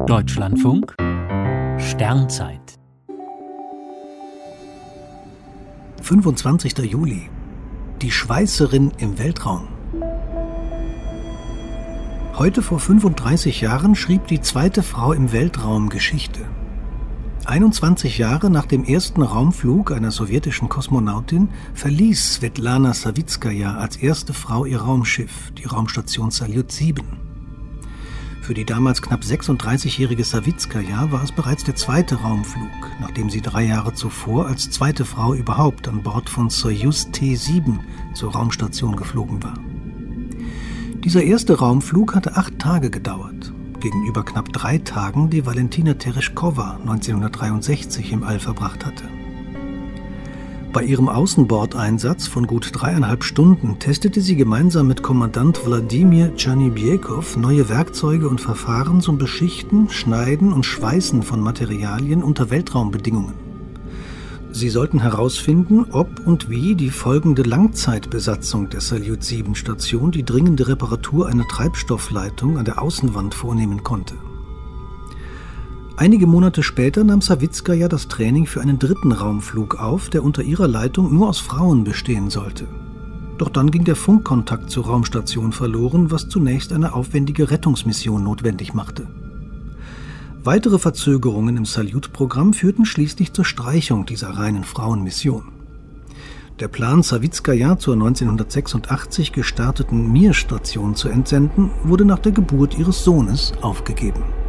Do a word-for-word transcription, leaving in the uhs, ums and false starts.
Deutschlandfunk Sternzeit fünfundzwanzigster Juli. Die Schweißerin im Weltraum. Heute vor fünfunddreißig Jahren schrieb die zweite Frau im Weltraum Geschichte. einundzwanzig Jahre nach dem ersten Raumflug einer sowjetischen Kosmonautin verließ Svetlana Savitskaja als erste Frau ihr Raumschiff, die Raumstation Salyut sieben. Für die damals knapp sechsunddreißigjährige Savitskaja war es bereits der zweite Raumflug, nachdem sie drei Jahre zuvor als zweite Frau überhaupt an Bord von Sojus T sieben zur Raumstation geflogen war. Dieser erste Raumflug hatte acht Tage gedauert, gegenüber knapp drei Tagen, die Valentina Tereshkova neunzehnhundertdreiundsechzig im All verbracht hatte. Bei ihrem Außenbordeinsatz von gut dreieinhalb Stunden testete sie gemeinsam mit Kommandant Wladimir Tschernibjekow neue Werkzeuge und Verfahren zum Beschichten, Schneiden und Schweißen von Materialien unter Weltraumbedingungen. Sie sollten herausfinden, ob und wie die folgende Langzeitbesatzung der Salyut sieben Station die dringende Reparatur einer Treibstoffleitung an der Außenwand vornehmen konnte. Einige Monate später nahm Savitskaja das Training für einen dritten Raumflug auf, der unter ihrer Leitung nur aus Frauen bestehen sollte. Doch dann ging der Funkkontakt zur Raumstation verloren, was zunächst eine aufwendige Rettungsmission notwendig machte. Weitere Verzögerungen im Salyut-Programm führten schließlich zur Streichung dieser reinen Frauenmission. Der Plan, Savitskaja zur neunzehnhundertsechsundachtzig gestarteten Mir-Station zu entsenden, wurde nach der Geburt ihres Sohnes aufgegeben.